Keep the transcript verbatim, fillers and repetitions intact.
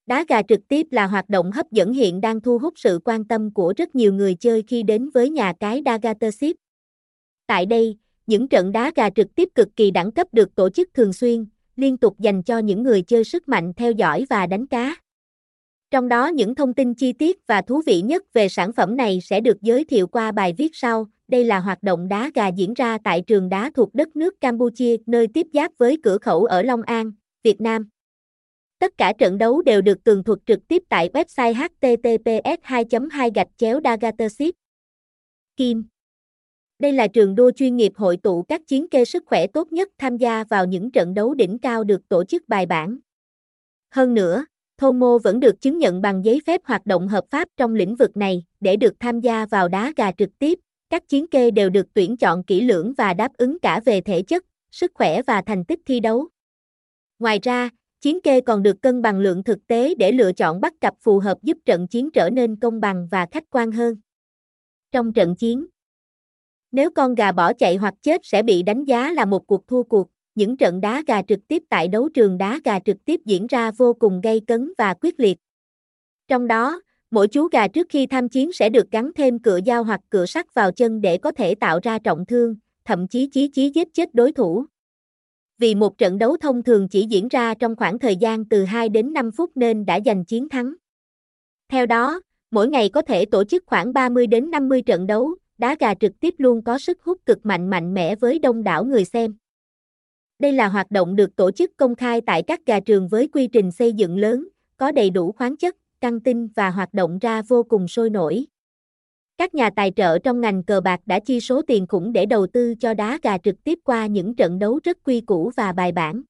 Đá gà trực tiếp là hoạt động hấp dẫn hiện đang thu hút sự quan tâm của rất nhiều người chơi khi đến với nhà cái Dagatorship. Tại đây, những trận đá gà trực tiếp cực kỳ đẳng cấp được tổ chức thường xuyên, liên tục dành cho những người chơi sức mạnh theo dõi và đánh cá. Trong đó những thông tin chi tiết và thú vị nhất về sản phẩm này sẽ được giới thiệu qua bài viết sau. Đây là hoạt động đá gà diễn ra tại trường đá thuộc đất nước Campuchia, nơi tiếp giáp với cửa khẩu ở Long An, Việt Nam. Tất cả trận đấu đều được tường thuật trực tiếp tại website h t t p s hai chấm hai gạch chéo dagatorship kim. Đây là trường đua chuyên nghiệp hội tụ các chiến kê sức khỏe tốt nhất tham gia vào những trận đấu đỉnh cao được tổ chức bài bản. Hơn nữa, Thomo vẫn được chứng nhận bằng giấy phép hoạt động hợp pháp trong lĩnh vực này. Để được tham gia vào đá gà trực tiếp, các chiến kê đều được tuyển chọn kỹ lưỡng và đáp ứng cả về thể chất, sức khỏe và thành tích thi đấu. Ngoài ra, chiến kê còn được cân bằng lượng thực tế để lựa chọn bắt cặp phù hợp giúp trận chiến trở nên công bằng và khách quan hơn. Trong trận chiến, nếu con gà bỏ chạy hoặc chết sẽ bị đánh giá là một cuộc thua cuộc. Những trận đá gà trực tiếp tại đấu trường đá gà trực tiếp diễn ra vô cùng gay cấn và quyết liệt. Trong đó, mỗi chú gà trước khi tham chiến sẽ được gắn thêm cựa dao hoặc cựa sắt vào chân để có thể tạo ra trọng thương, thậm chí chí chí giết chết đối thủ. Vì một trận đấu thông thường chỉ diễn ra trong khoảng thời gian từ hai đến năm phút nên đã giành chiến thắng. Theo đó, mỗi ngày có thể tổ chức khoảng ba mươi đến năm mươi trận đấu, đá gà trực tiếp luôn có sức hút cực mạnh mạnh mẽ với đông đảo người xem. Đây là hoạt động được tổ chức công khai tại các gà trường với quy trình xây dựng lớn, có đầy đủ khoáng chất, căng tin và hoạt động ra vô cùng sôi nổi. Các nhà tài trợ trong ngành cờ bạc đã chi số tiền khủng để đầu tư cho đá gà trực tiếp qua những trận đấu rất quy củ và bài bản.